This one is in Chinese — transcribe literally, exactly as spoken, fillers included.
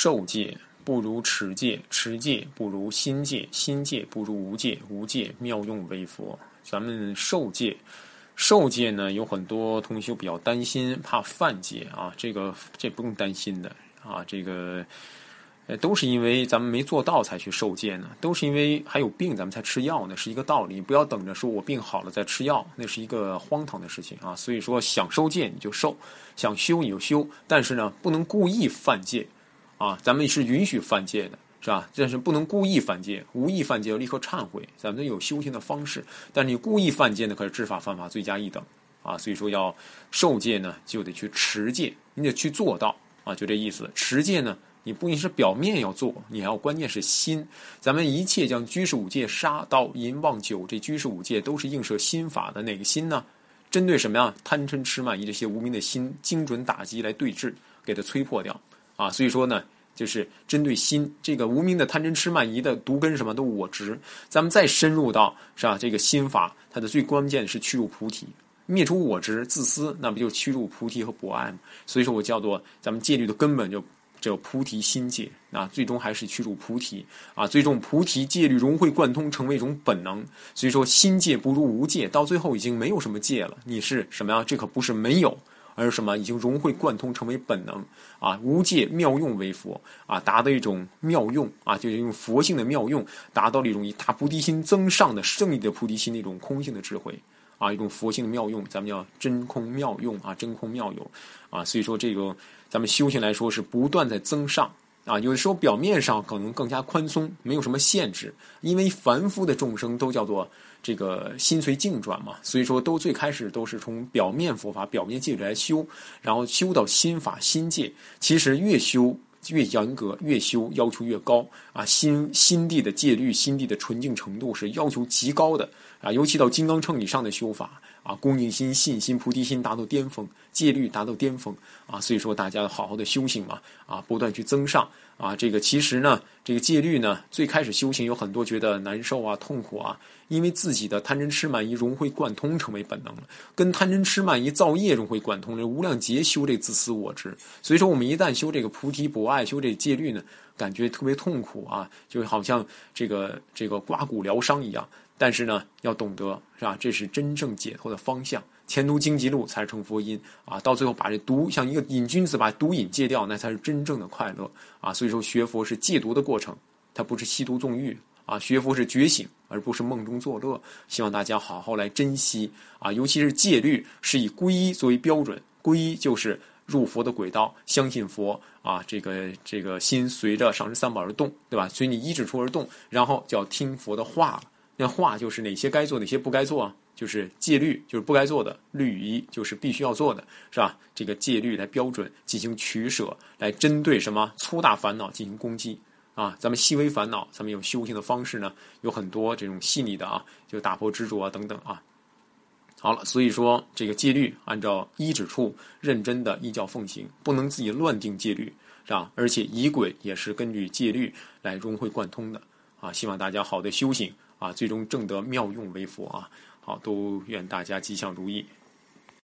受戒不如持戒，持戒不如心戒，心戒不如无戒，无戒妙用为佛。咱们受戒，受戒呢，有很多同学比较担心，怕犯戒啊，这个这不用担心的啊，这个呃都是因为咱们没做到才去受戒呢，都是因为还有病咱们才吃药呢，是一个道理。不要等着说我病好了再吃药，那是一个荒唐的事情啊。所以说想受戒你就受，想修你就修，但是呢不能故意犯戒啊，咱们是允许犯戒的，是吧？但是不能故意犯戒，无意犯戒要立刻忏悔，咱们有修行的方式。但是你故意犯戒呢，可是知法犯法，罪加一等啊。所以说要受戒呢，就得去持戒，你得去做到啊，就这意思。持戒呢，你不仅是表面要做，你还要关键是心。咱们一切将居士五戒杀刀淫妄酒，这居士五戒都是映射心法的。哪个心呢？针对什么呀？贪嗔痴慢疑这些无明的心，精准打击来对治，给它摧破掉啊。所以说呢，就是针对心这个无明的贪嗔痴慢疑的毒根什么都我执。咱们再深入到是吧，这个心法它的最关键是驱入菩提，灭除我执自私，那不就驱入菩提和博爱吗？所以说我叫做咱们戒律的根本就这菩提心戒啊，最终还是驱入菩提啊，最终菩提戒律融会贯通，成为一种本能。所以说心戒不如无戒，到最后已经没有什么戒了，你是什么呀？这可不是没有，而是什么？已经融会贯通，成为本能啊！无戒妙用为佛啊，达到一种妙用啊，就是用佛性的妙用，达到了一种以大菩提心增上的胜利的菩提心的一种空性的智慧啊，一种佛性的妙用，咱们叫真空妙用啊，真空妙有啊。所以说这个咱们修行来说是不断在增上啊，有的时候表面上可能更加宽松，没有什么限制，因为凡夫的众生都叫做这个心随境转嘛，所以说都最开始都是从表面佛法、表面戒律来修，然后修到心法、心戒。其实越修越严格，越修要求越高啊！心心地的戒律、心地的纯净程度是要求极高的啊！尤其到金刚乘以上的修法啊，恭敬心、信心、菩提心达到巅峰，戒律达到巅峰啊！所以说大家好好的修行嘛啊，不断去增上啊！这个其实呢，这个戒律呢，最开始修行有很多觉得难受啊、痛苦啊，因为自己的贪嗔痴慢疑融会贯通，成为本能了，跟贪嗔痴慢疑造业融会贯通了，无量劫修这自私我执。所以说我们一旦修这个菩提博爱，修这戒律呢，感觉特别痛苦啊，就好像这个这个刮骨疗伤一样。但是呢，要懂得是吧？这是真正解脱的方向，前途荆棘路才是成佛因啊！到最后把这毒，像一个瘾君子把毒瘾戒掉，那才是真正的快乐啊！所以说学佛是戒毒的过程，它不是吸毒纵欲啊！学佛是觉醒，而不是梦中作乐。希望大家好好来珍惜啊！尤其是戒律是以皈依作为标准，皈依就是入佛的轨道，相信佛啊，这个这个心随着上师三宝而动，对吧？随你依止处而动，然后就要听佛的话了。那话就是哪些该做，哪些不该做啊？就是戒律，就是不该做的；律仪就是必须要做的，是吧？这个戒律来标准进行取舍，来针对什么粗大烦恼进行攻击啊。咱们细微烦恼，咱们有修行的方式呢，有很多这种细腻的啊，就打破执着啊等等啊。好了，所以说这个戒律按照依止处认真的依教奉行，不能自己乱定戒律，是吧？而且仪轨也是根据戒律来融会贯通的啊。希望大家好的修行啊，最终证得妙用为佛啊！好，都愿大家吉祥如意。